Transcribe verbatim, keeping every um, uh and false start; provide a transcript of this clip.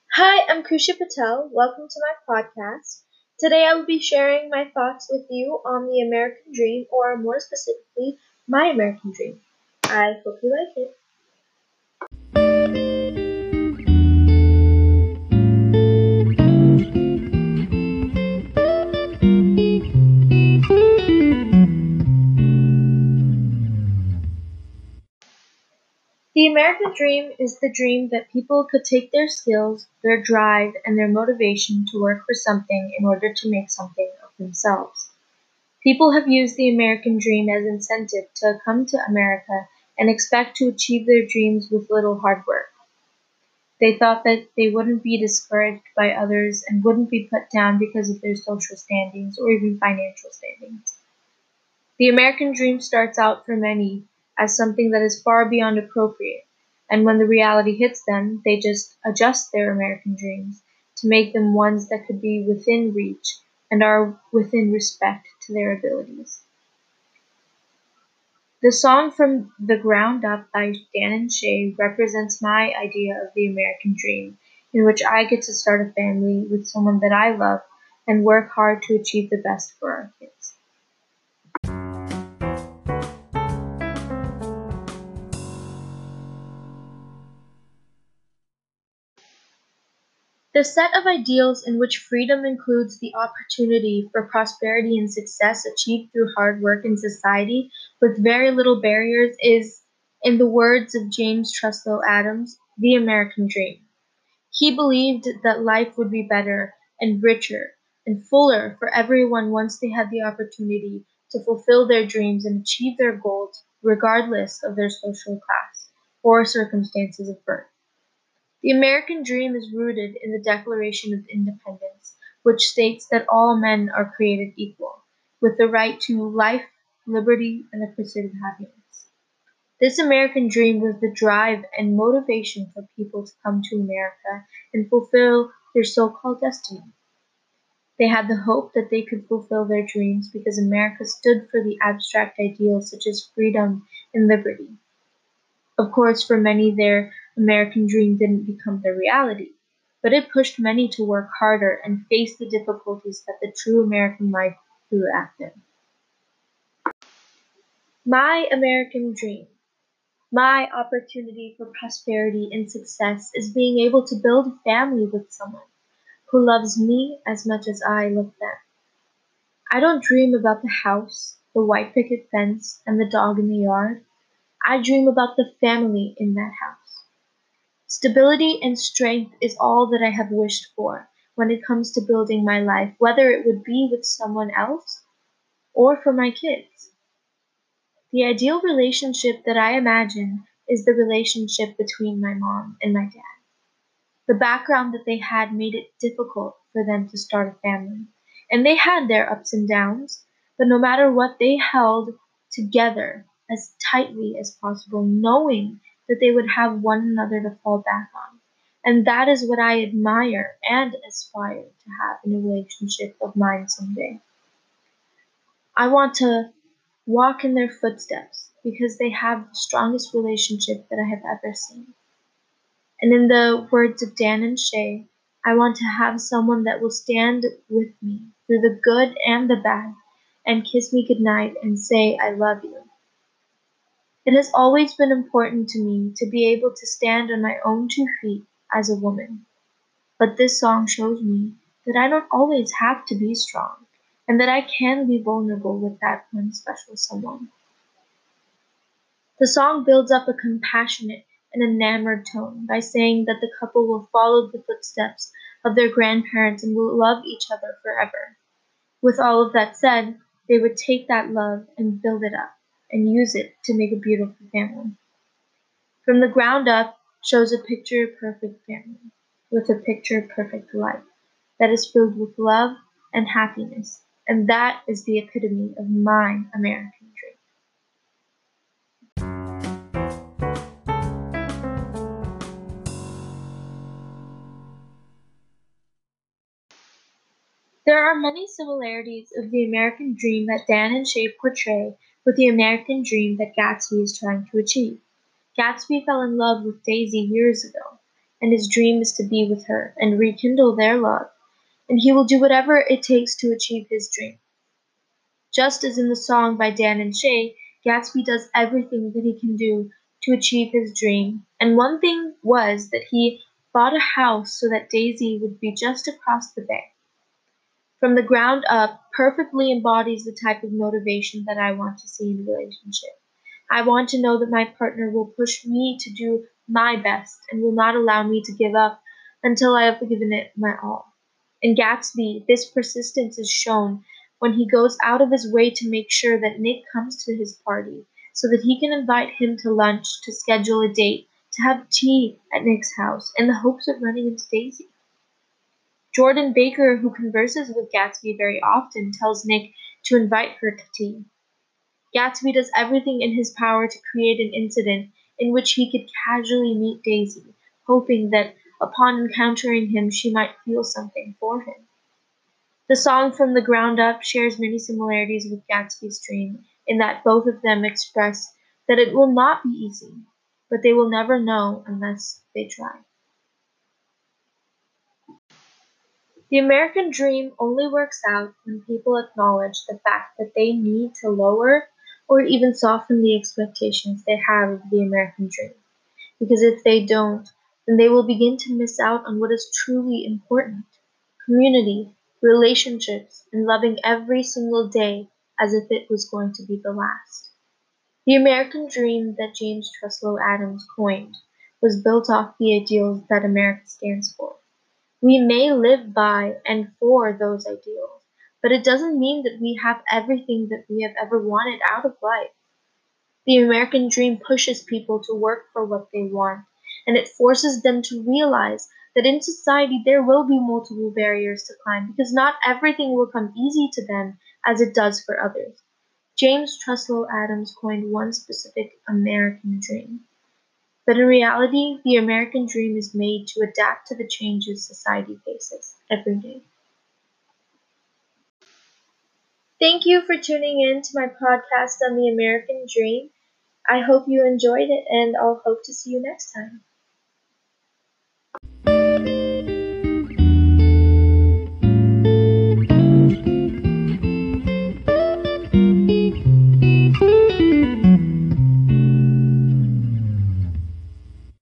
Hi, I'm Kusha Patel. Welcome to my podcast. Today I will be sharing my thoughts with you on the American dream, or more specifically, my American dream. I hope you like it. The American dream is the dream that people could take their skills, their drive, and their motivation to work for something in order to make something of themselves. People have used the American dream as incentive to come to America and expect to achieve their dreams with little hard work. They thought that they wouldn't be discouraged by others and wouldn't be put down because of their social standings or even financial standings. The American dream starts out for many as something that is far beyond appropriate, and when the reality hits them, they just adjust their American dreams to make them ones that could be within reach and are within respect to their abilities. The song "From the Ground Up" by Dan and Shay represents my idea of the American dream, in which I get to start a family with someone that I love and work hard to achieve the best for our kids. The set of ideals in which freedom includes the opportunity for prosperity and success achieved through hard work in society with very little barriers is, in the words of James Truslow Adams, the American dream. He believed that life would be better and richer and fuller for everyone once they had the opportunity to fulfill their dreams and achieve their goals regardless of their social class or circumstances of birth. The American dream is rooted in the Declaration of Independence, which states that all men are created equal, with the right to life, liberty, and the pursuit of happiness. This American dream was the drive and motivation for people to come to America and fulfill their so-called destiny. They had the hope that they could fulfill their dreams because America stood for the abstract ideals such as freedom and liberty. Of course, for many, their American dream didn't become their reality, but it pushed many to work harder and face the difficulties that the true American life threw at them. My American dream. My opportunity for prosperity and success is being able to build a family with someone who loves me as much as I love them. I don't dream about the house, the white picket fence, and the dog in the yard. I dream about the family in that house. Stability and strength is all that I have wished for when it comes to building my life, whether it would be with someone else or for my kids. The ideal relationship that I imagine is the relationship between my mom and my dad. The background that they had made it difficult for them to start a family, and they had their ups and downs, but no matter what, they held together as tightly as possible, knowing that they would have one another to fall back on. And that is what I admire and aspire to have in a relationship of mine someday. I want to walk in their footsteps because they have the strongest relationship that I have ever seen. And in the words of Dan and Shay, I want to have someone that will stand with me through the good and the bad and kiss me goodnight and say, I love you. It has always been important to me to be able to stand on my own two feet as a woman. But this song shows me that I don't always have to be strong and that I can be vulnerable with that one special someone. The song builds up a compassionate and enamored tone by saying that the couple will follow the footsteps of their grandparents and will love each other forever. With all of that said, they would take that love and build it up and use it to make a beautiful family. From the Ground Up shows a picture perfect family with a picture perfect life that is filled with love and happiness, and that is the epitome of my American dream. There are many similarities of the American dream that Dan and Shay portray with the American dream that Gatsby is trying to achieve. Gatsby fell in love with Daisy years ago, and his dream is to be with her and rekindle their love, and he will do whatever it takes to achieve his dream. Just as in the song by Dan and Shay, Gatsby does everything that he can do to achieve his dream, and one thing was that he bought a house so that Daisy would be just across the bay. From the ground up perfectly embodies the type of motivation that I want to see in a relationship. I want to know that my partner will push me to do my best and will not allow me to give up until I have given it my all. In Gatsby, this persistence is shown when he goes out of his way to make sure that Nick comes to his party so that he can invite him to lunch, to schedule a date, to have tea at Nick's house in the hopes of running into Daisy. Jordan Baker, who converses with Gatsby very often, tells Nick to invite her to tea. Gatsby does everything in his power to create an incident in which he could casually meet Daisy, hoping that upon encountering him she might feel something for him. The song From the Ground Up shares many similarities with Gatsby's dream in that both of them express that it will not be easy, but they will never know unless they try. The American dream only works out when people acknowledge the fact that they need to lower or even soften the expectations they have of the American dream. Because if they don't, then they will begin to miss out on what is truly important: community, relationships, and loving every single day as if it was going to be the last. The American dream that James Truslow Adams coined was built off the ideals that America stands for. We may live by and for those ideals, but it doesn't mean that we have everything that we have ever wanted out of life. The American dream pushes people to work for what they want, and it forces them to realize that in society there will be multiple barriers to climb because not everything will come easy to them as it does for others. James Truslow Adams coined one specific American dream. But in reality, the American dream is made to adapt to the changes society faces every day. Thank you for tuning in to my podcast on the American dream. I hope you enjoyed it, and I'll hope to see you next time.